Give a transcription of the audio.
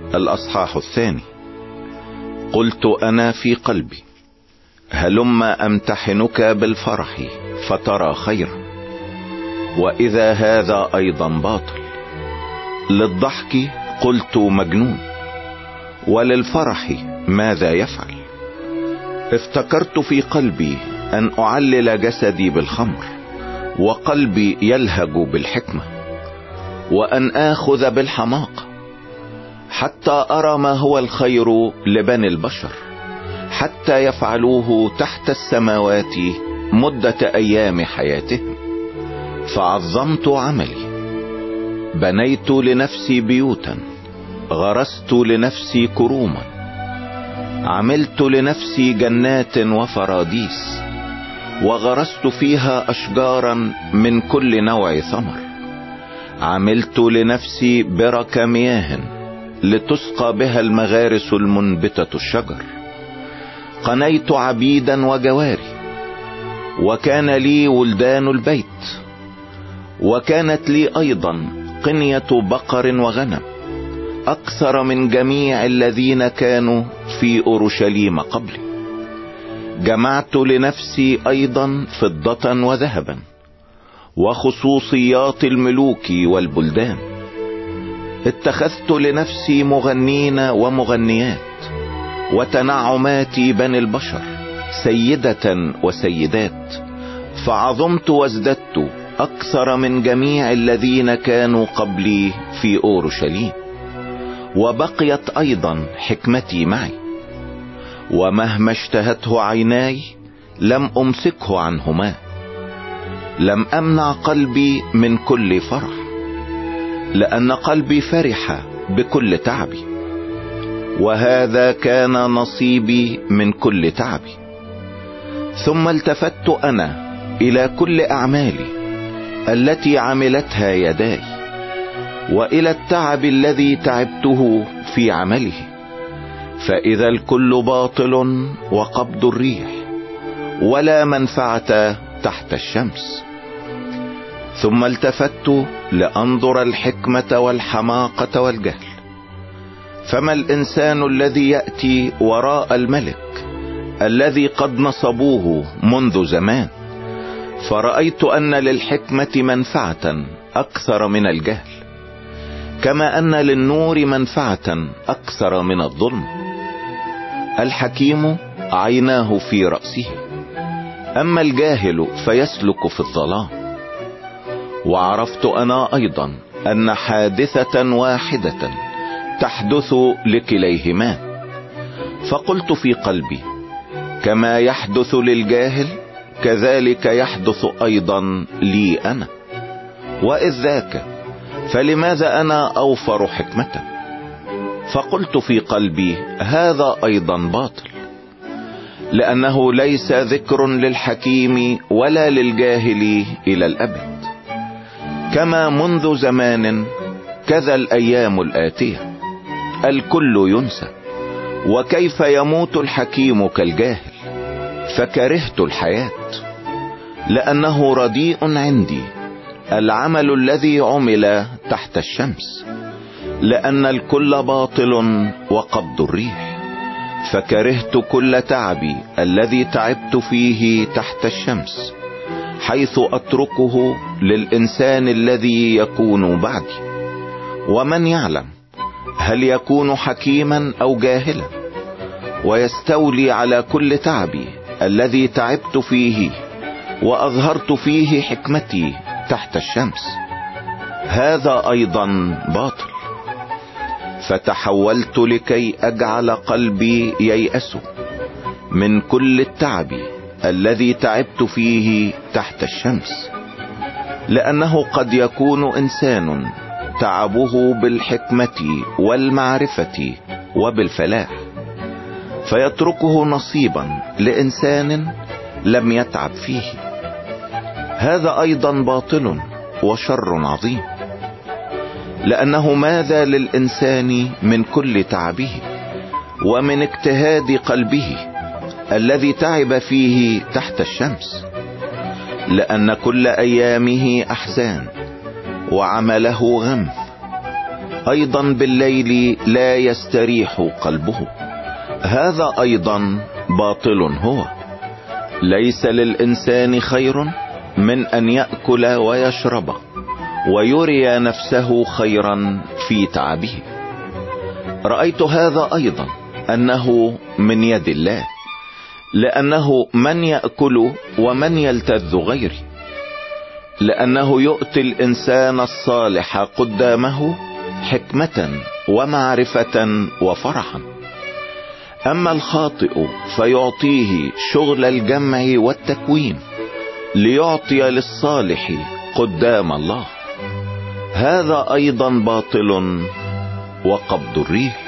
الأصحاح 2. قلت أنا في قلبي: هلم أمتحنك بالفرح فترى خيرا، وإذا هذا أيضا باطل. للضحك قلت مجنون، وللفرح ماذا يفعل؟ افتكرت في قلبي أن أعلل جسدي بالخمر، وقلبي يلهج بالحكمة، وأن آخذ بالحماقة، حتى أرى ما هو الخير لبني البشر، حتى يفعلوه تحت السماوات مدة أيام حياتهم. فعظمت عملي، بنيت لنفسي بيوتا، غرست لنفسي كروما، عملت لنفسي جنات وفراديس، وغرست فيها أشجارا من كل نوع ثمر. عملت لنفسي برك مياه لتسقى بها المغارس المنبتة الشجر. قنيت عبيدا وجواري، وكان لي ولدان البيت، وكانت لي أيضا قنية بقر وغنم أكثر من جميع الذين كانوا في أورشليم قبلي. جمعت لنفسي أيضا فضة وذهبا، وخصوصيات الملوك والبلدان. اتخذت لنفسي مغنين ومغنيات، وتنعمات بني البشر، سيدة وسيدات. فعظمت وازددت أكثر من جميع الذين كانوا قبلي في أورشليم. وبقيت أيضا حكمتي معي، ومهما اشتهته عيناي لم أمسكه عنهما. لم أمنع قلبي من كل فرح، لأن قلبي فرح بكل تعبي، وهذا كان نصيبي من كل تعبي. ثم التفت أنا إلى كل أعمالي التي عملتها يداي، وإلى التعب الذي تعبته في عمله، فإذا الكل باطل وقبض الريح، ولا منفعة تحت الشمس. ثم التفت لأنظر الحكمة والحماقة والجهل. فما الإنسان الذي يأتي وراء الملك الذي قد نصبوه منذ زمان؟ فرأيت أن للحكمة منفعة أكثر من الجهل، كما أن للنور منفعة أكثر من الظلم. الحكيم عيناه في رأسه، أما الجاهل فيسلك في الظلام. وعرفت أنا أيضا أن حادثة واحدة تحدث لكليهما. فقلت في قلبي: كما يحدث للجاهل كذلك يحدث أيضا لي أنا. وإذ ذاك فلماذا أنا أوفر حكمة؟ فقلت في قلبي: هذا أيضا باطل، لأنه ليس ذكر للحكيم ولا للجاهل إلى الأبد. كما منذ زمان كذا الأيام الآتية، الكل ينسى. وكيف يموت الحكيم كالجاهل؟ فكرهت الحياة، لأنه رديء عندي العمل الذي عمل تحت الشمس، لأن الكل باطل وقبض الريح. فكرهت كل تعبي الذي تعبت فيه تحت الشمس، حيث أتركه للإنسان الذي يكون بعدي. ومن يعلم هل يكون حكيما أو جاهلا، ويستولي على كل تعبي الذي تعبت فيه وأظهرت فيه حكمتي تحت الشمس. هذا أيضا باطل. فتحولت لكي أجعل قلبي ييأس من كل التعب الذي تعبت فيه تحت الشمس، لأنه قد يكون إنسان تعبه بالحكمة والمعرفة وبالفلاح، فيتركه نصيبا لإنسان لم يتعب فيه. هذا أيضا باطل وشر عظيم، لأنه ماذا للإنسان من كل تعبه ومن اجتهاد قلبه الذي تعب فيه تحت الشمس؟ لأن كل أيامه أحزان وعمله غم، ايضا بالليل لا يستريح قلبه، هذا ايضا باطل هو. ليس للانسان خير من ان يأكل ويشرب ويري نفسه خيرا في تعبه. رأيت هذا ايضا انه من يد الله، لانه من يأكل ومن يلتذ غيري، لانه يؤتي الانسان الصالح قدامه حكمة ومعرفة وفرحا، اما الخاطئ فيعطيه شغل الجمع والتكوين ليعطي للصالح قدام الله، هذا ايضا باطل وقبض الريح.